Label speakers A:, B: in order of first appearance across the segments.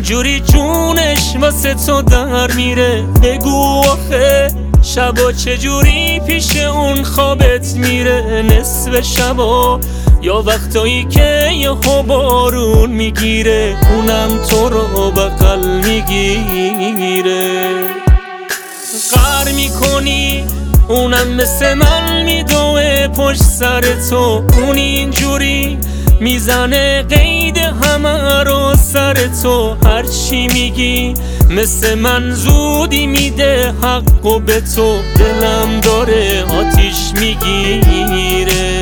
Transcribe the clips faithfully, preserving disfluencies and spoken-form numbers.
A: اینجوری جونش واسه تو در میره؟ بگو آخه شبا چجوری پیش اون خوابت میره؟ نصف شبا یا وقتایی که یهو بارون میگیره، اونم تو رو بغل میگیره. قهر میکنی اونم مثل من میدوه پشت سر تو، اون اینجوری میزنه قید همه رو سر تو. هرچی میگی مثل من زودی میده حقو به تو، دلم داره آتیش میگیره.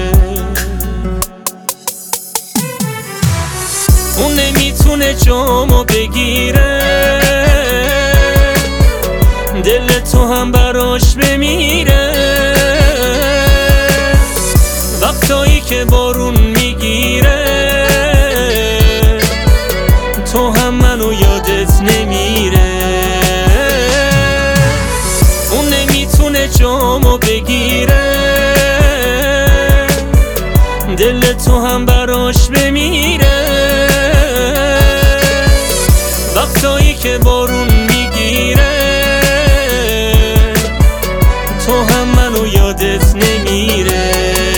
A: اون نمیتونه جامو بگیره، دل تو هم براش بمیره. وقتایی که بارون میگیره تو هم منو یادت نمیره. اون نمیتونه جامو بگیره، دل تو هم براش بمیره. وقتایی که بارون میگیره تو هم منو یادت نمیره.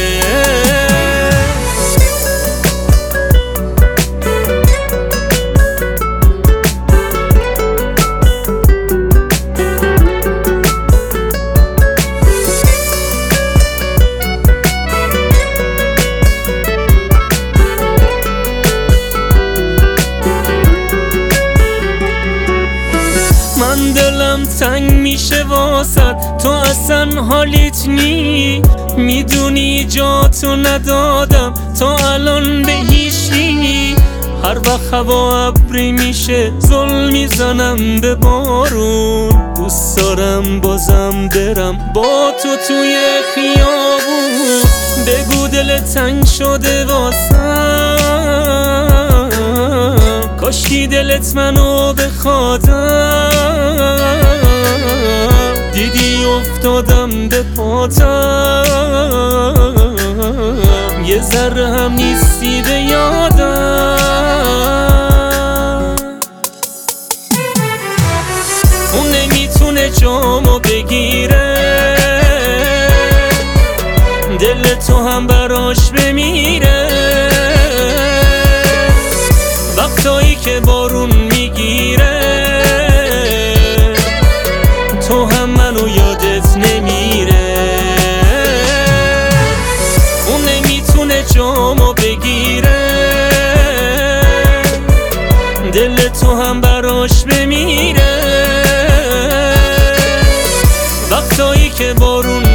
A: من دلم تنگ میشه واسد، تو اصلا حالیت نی. میدونی جاتو ندادم تا الان به هیچی. هر وقت هوا ابری میشه زل میزنم به بارون. دوست دارم بازم برم با تو توی خیابون. بگو دل تنگ شده واسم، کاشکی دلت منو بخوادم. دیدی افتادم به پاتم، یه ذره هم نیستی به یادم. اون نمیتونه جامو بگیره، دل تو هم براش بمیره. وقتایی که بارون میگیره تو هم منو یادت نمیره. اون نمیتونه جامو بگیره، دل تو هم براش بمیره. وقتایی که بارون